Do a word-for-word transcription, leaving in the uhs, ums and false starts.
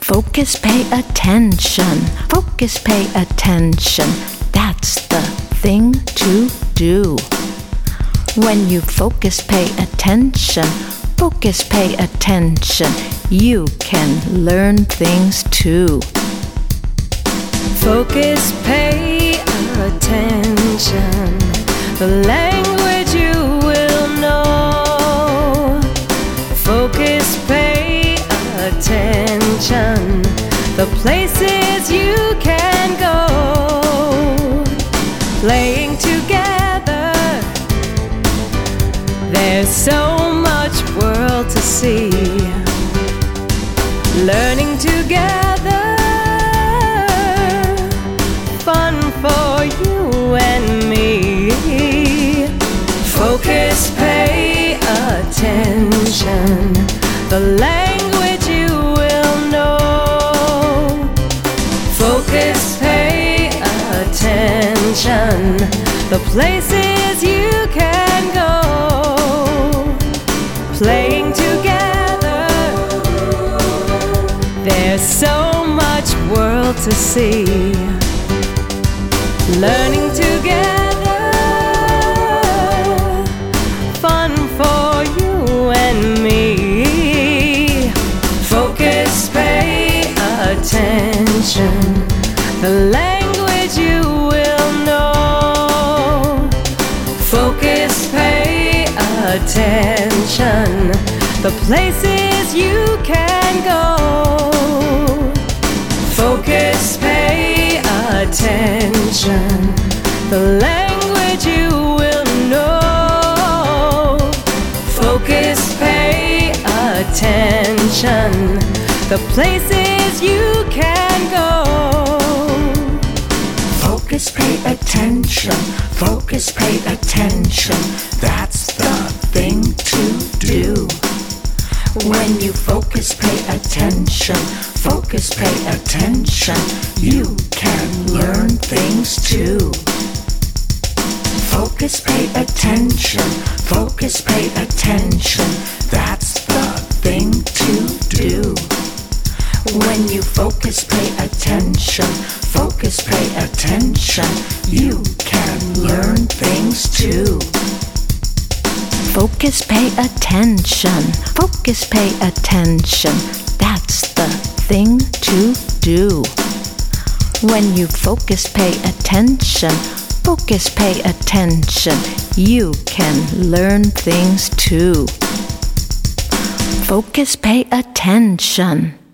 Focus, pay attention. Focus, pay attention. That's the thing to do. When you focus, pay attention. Focus, pay attention. You can learn things too. Focus, pay attention. The language you will know. Focus, pay attention. The places you can go. Playing together, there's so much world to see. Learning together, fun for you and me. Focus, pay attention. The language you will know. Focus, pay attention. The places you can go. Playing together, there's so much world to see. Learning together, fun for you and me. Focus, pay attention. The language you will know. Focus, pay attention. The places you can go. Focus, pay attention. The language you will know. Focus, pay attention. The places you can go. Focus, pay attention. Focus, pay attention. That's the thing to do. When you focus, pay attention. Focus, pay attention. You can learn things too. Focus, pay attention. Focus, pay attention. That's the thing to do. When you focus, pay attention. Focus, pay attention. You can learn things too. Focus, pay attention. Focus, pay attention. That's the thing to do. When you focus, pay attention. Focus, pay attention. You can learn things too. Focus, pay attention.